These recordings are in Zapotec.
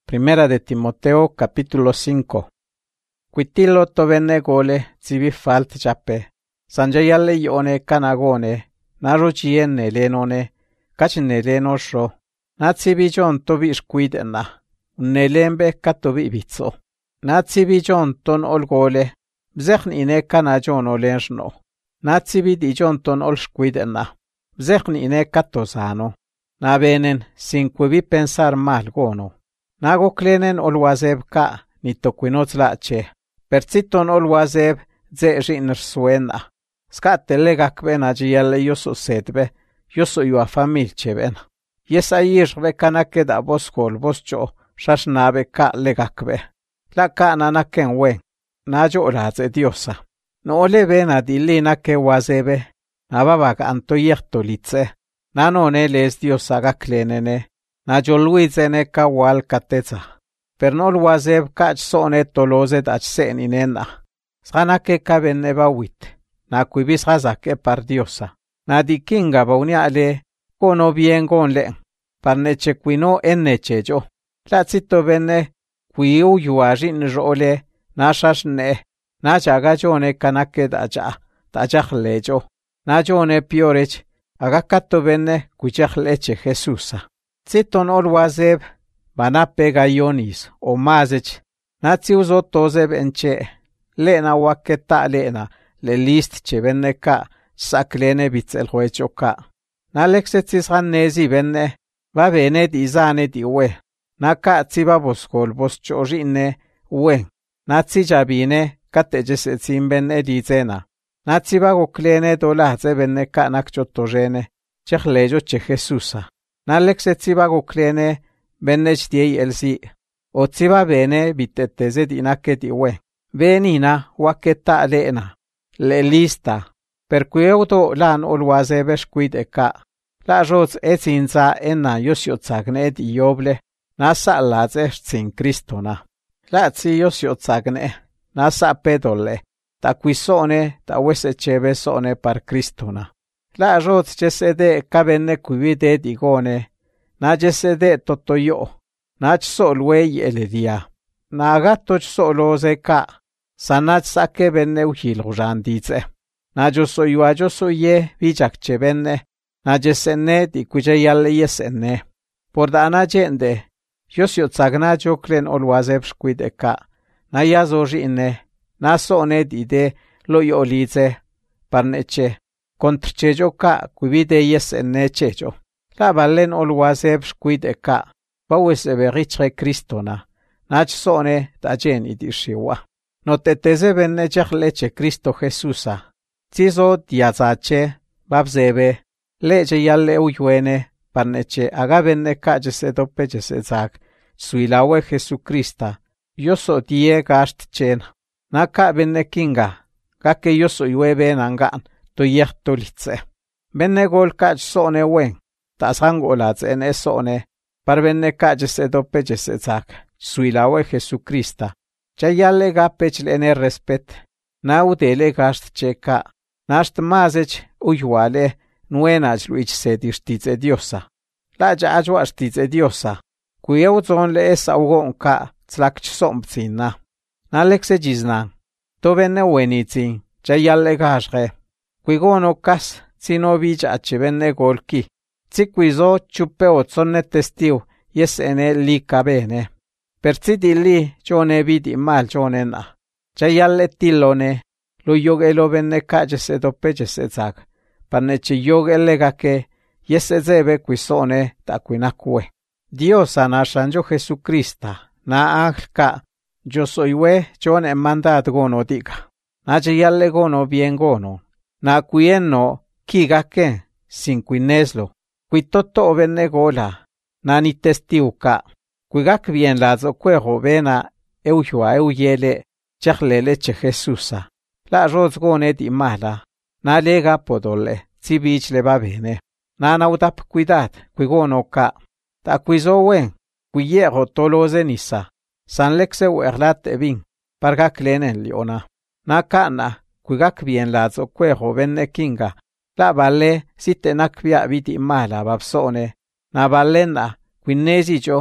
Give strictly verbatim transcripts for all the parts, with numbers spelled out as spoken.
Primera de Timoteo capítulo cinco. Quitilo tovene gole zivi falt jape. Sanjayalle yone kanagone. Naruchienne lenone. Kachne lenosho. Natsibi jon tobi squidena. Unelembe katobi bitso. Natsibi jon ton olgole. Bzechn ine kanajon olenshno. Natsibi di jon ton ol squidena. Bzechn ine katosano. Nabenen sinquevi pensar mal gono. Nago klenen olwazeb ka nitoquinotzlache. Perciton olwazeb ze rinr suena. Skatele gakben ajiale yoso setbe, yoso yua familcheben. Yes ayir vekanake da boskol boscho, shashnabe ka legakbe. La ka nanaken wen, najo olaze diosa. No ole bena dilina ke wazebe, nababak antoyerto litze. Nanone les diosa gaklenene. Najo luizene ka wal kateza. Pernol wazeb kach sone toloze dach seninena. Sganake kabene bawit. Na kuibis hazake par diosa. Na dikinga bauniale kono bien gonle. Parneche quino enneche jo. La zito bene quiu yuajin role. Na shashne. Na jagajone kanake daja. Dajachle jo. Na jone piorech. Agakato bene cuichacleche Jesusa. Ziton ol wazeb, banape gayonis, o mazech, nazi uzo tozeb enche, lena waketa lena, le list che benne ka, saklene bitzel huecho ka. Na lexetzis nezi benne, va bene di zane di we, na ka ziba boskol bos chorine, we, nazi jabine, katejesetzin benne di zena, nazi ba goklene dolaze benne ka nakchotorene, chechlejo che Jesusa. Nalex etziba guklene bennech diei elsi. Otziba bene biteteze dinake diwe. Benina waketa lena. Le lista. Per cui auto lan olwazebe squid eka. La roz etzinza enna yosiozagne di yoble. Nasa laze sin Kristona. La zi yosiozagne. Nasa pedole. Ta quisone ta wesechebe sone par Kristona. La roz jesede kabene kuivide digone, na jesede totoyo, nach solwei eledia, na gatoch soloze ka, sanach sake benne uhil randize, na yo soy yo soye vijakche benne, na jesene di kujayalle yesene, por dana jende, yosio tsagna joklen olwazeb squideka, na yazorine, na sone dide lo yolize, parneche, Contrchejo ka cuivide yes enne chejo. La valen olwazeb squid eka. Bawesebe richre Kristona. Nach sone tajen idishiwa. No teteze benne leche Cristo Jesusa. Tizo diazache babzebe. Leche yalle uyuene. Parneche agabenne ka jesedo pejezak. Suilawe Jesucrista. Yoso die gast chen. Naka benne kinga. Kake yoso yuebe nangan. To yertolitze. Benne gol kach sone wen. Tasangolats en esone. Par benne kach se dopeche se zak. Suilawe Jesucrista. Chayalle gapech lene respet. Naudele gast cheka. Nasht mazech uyuale. Nuenach luich se dirtize diosa. La jajwa stize diosa. Cuyeuzon le es augon ka. Tlakch sompzina. Nalexe jiznan. To benne wenitzin. Chayalle gashre. Quigono cas, sino vijache benne golki. Ziquizo chupe ozzone testiu, yes ene li cabene. Persiti li, gione vidi mal gionena. Chayalle tillone, lo yogelo benne cagese doppegese zag. Panneche yogele gake, yes zebe quisone da quinacque. Dios anashanjo Jesucrista, na anglka, yo soy we, gione mandat gono diga. Na chayalle gono bien gono. Na cuienno, kigake, sin quineslo, quitoto benne gola, nani testiuca, quigak bien lazo cuejo bena, eujua euyele, chachlele che Jesusa. La rozgone di mala, na lega podole, zibich le va bene, na naudap cuidad, quigono ca, ta quizo wen, quiyero toloze nisa, san lexe uerlate vin, pargak lenen liona, na cana, Quigak bien lazo cuejo benne kinga. La valle si tenak via viti mala babsone. Na valena, quinesi jo,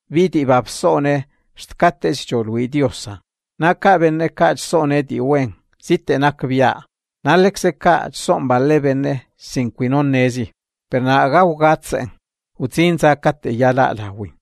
vidi babsone shtkate chicholwi Diosa. Naka benne ka sone di wen, site nakbia. Nalekse ka son balle benne sinquinon nezi. Per na agaw gatsen, utzinza kate yala lawi.